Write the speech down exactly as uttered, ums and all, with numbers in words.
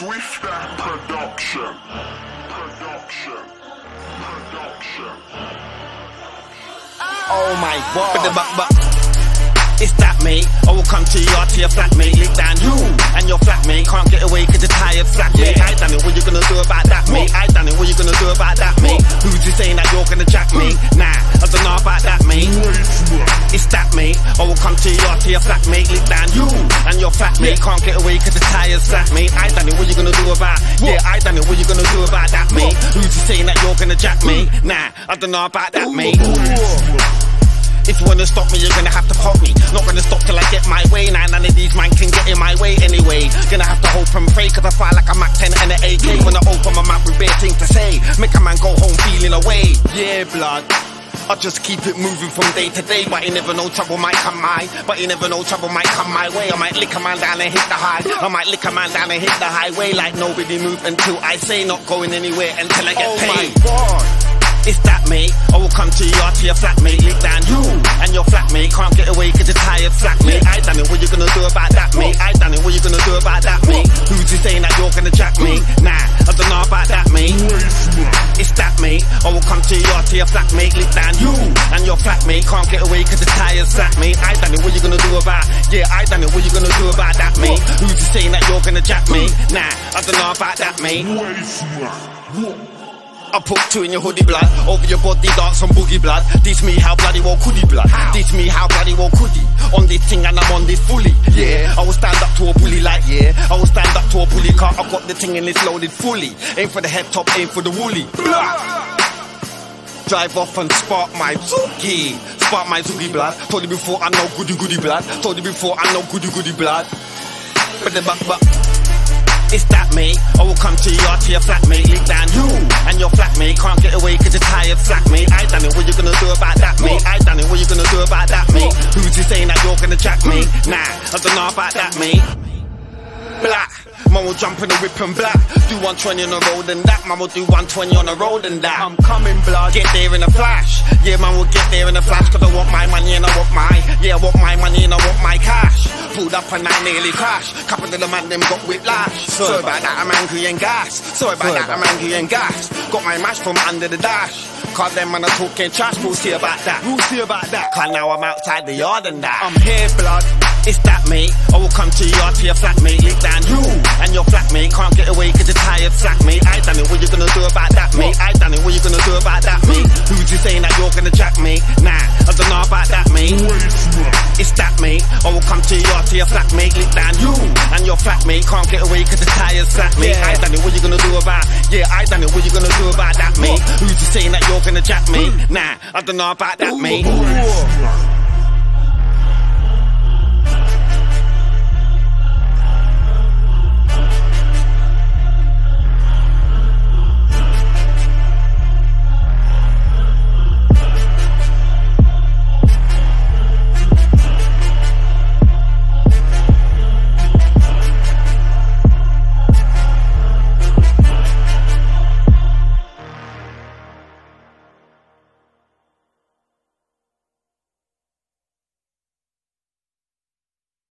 Swift Production. Production. Production. Oh my god. But the but, but it's that mate. I will come to your to your flatmate, lick down you and your flatmate. Can't get away cause you're tired flatmate. Yeah. I done it, what you gonna do about that mate? I done it, what you gonna do about that mate? Who's you saying that you're gonna jack me? Nah, I don't know about that mate. It's that mate. I will come to your to your flatmate, lick down you and your flatmate. Can't get away cause you're tired flatmate. I done it, what you gonna do about? Yeah, I done it, what you gonna do about that mate? Who's you saying that you're gonna jack me? Nah, I don't know about that mate. If you wanna stop me, you're gonna have to pop me. Not gonna stop till I get my way. Nah, none of these man can get in my way anyway. Gonna have to hope and pray, cause I fire like a Mac ten and an A K. When I open my mouth with bare things to say, make a man go home feeling away. Yeah, blood, I just keep it moving from day to day. But you never know, trouble might come my But you never know, trouble might come my way. I might lick a man down and hit the high. I might lick a man down and hit the highway. Like nobody move until I say, not going anywhere until I get oh paid. My God. It's that mate. I will come to your to your flatmate, lick down you and your flatmate. Can't get away cause you're tired flatmate. I done it, what you gonna do about that mate? I done it, what you gonna do about that mate? Who's you saying that you're gonna jack me? Nah, I don't know about that mate. It's that mate. I will come to your to your flatmate, lick down you and your flatmate. Can't get away cause you're tired flatmate. I done it, what you gonna do about? Yeah, I done it, what you gonna do about that mate? Who's you saying that you're gonna jack me? Nah, I don't know about that mate. I put two in your hoodie blood, over your body dance on boogie blood. Teach me how bloody well could he blood. Teach me how bloody well could he. On this thing and I'm on this fully. Yeah, I will stand up to a bully like yeah. I will stand up to a bully car. I got the thing and it's loaded fully. Aim for the head top, aim for the woolly. Blah. Drive off and spark my Zuki. Spark my Zuki blood. Told you before I know goody goody blood. Told you before I know goody goody blood. But the but but. It's that mate. I will come to your to your flatmate, lick down you and your flatmate. Can't get away cause you're tired flatmate. I done it, what you gonna do about that mate? I done it, what you gonna do about that mate? Who's you saying that you're gonna jack me? Nah, I don't know about that mate. Black, man will jump in the whip and black. Do one twenty on the road and that. Man will do one twenty on the road and that. I'm coming, blood. Get there in a flash. Yeah, man will get there in a flash. Cause I want my money and I want my Yeah, I want my money and I want my cash. Pulled up and I nearly crashed. Couple of the man them got whiplash. Sorry about that, I'm angry and gas. Sorry about that, I'm angry and gas. Got my mash from under the dash. Cause them man are talking trash. We'll see about that. We'll see about that. Cause now I'm outside the yard and that. I'm here, blood. It's that mate. I will come to your to your flatmate, lick down you and your flatmate. Can't get away cause you're tired flatmate. I done it, what you gonna do about that mate? I done it, what you gonna do about that mate? Who's you saying that you're gonna jack me? Nah, I don't know about that mate. It's that mate. I will come to your to your flatmate, lick down you and your flatmate. Can't get away cause you're tired flatmate. I done it, what you gonna do about? Yeah, I done it, what you gonna do about that mate? Who's you saying that you're gonna jack me? Nah, I don't know about that mate.